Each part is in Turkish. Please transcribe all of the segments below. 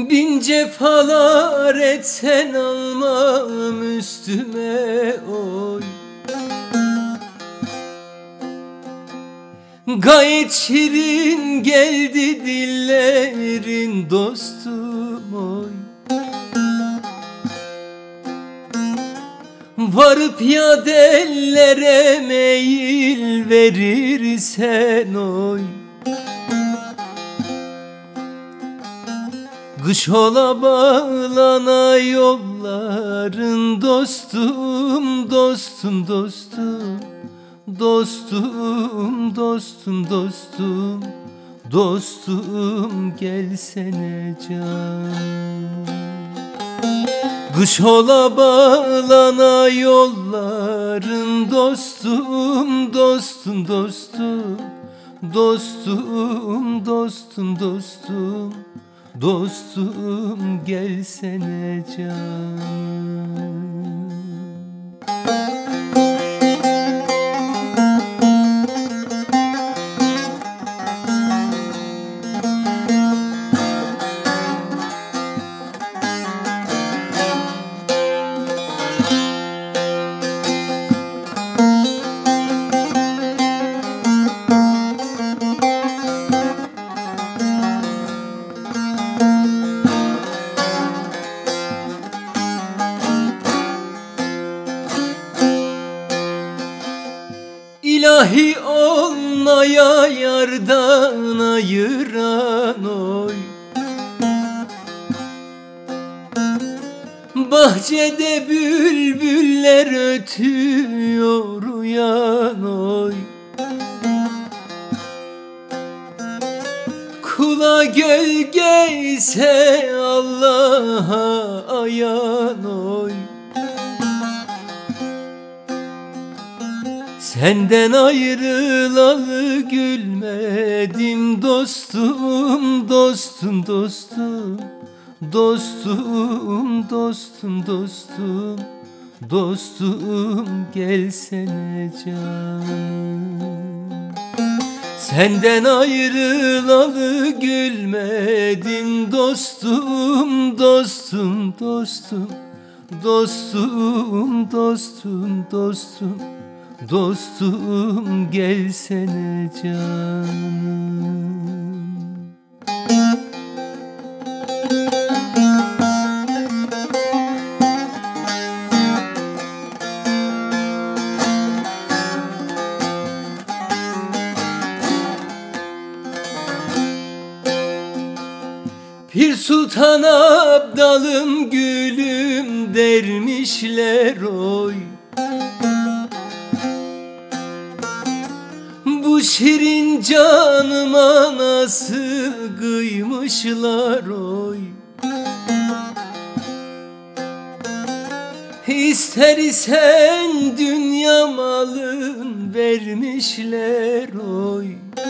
Bin cefalar etsen almam üstüme oy. Gayet şirin geldi dillerin dostum oy. Varıp ya dellere meyil verirsen oy. Kış ola bağlana yolların dostum, dostum, dostum. Dostum, dostum, dostum. Dostum gelsene can. Kış ola bağlana yolların dostum, dostum, dostum. Dostum, dostum, dostum. Dostum gelsene can. İlahi olmaya yardan ayıran oy. Bahçede bülbüller ötüyor uyan oy. Kula gölge ise Allah'a ayan oy. Senden ayrılalı gülmedim dostum, dostum, dostum. Dostum, dostum, dostum. Dostum gelsene canım. Senden ayrılalı gülmedim dostum, dostum, dostum. Dostum, dostum, dostum. Dostum gelsene canım. Pir Sultan Abdalım gülüm dermişler oy. Bu şirin canıma nasıl kıymışlar oy. İster isen dünya malın vermişler oy.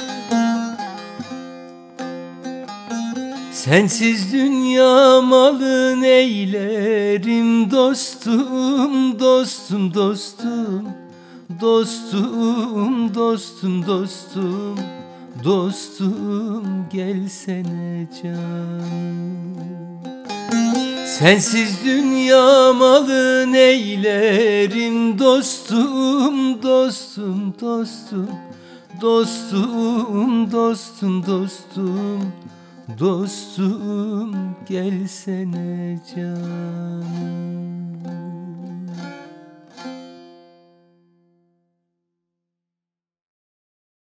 Sensiz dünya malın eylerim dostum, dostum, dostum. Dostum, dostum, dostum. Dostum gelsene canım. Sensiz dünya malın eylerim dostum, dostum, dostum. Dostum, dostum, dostum. Dostum gelsene canım.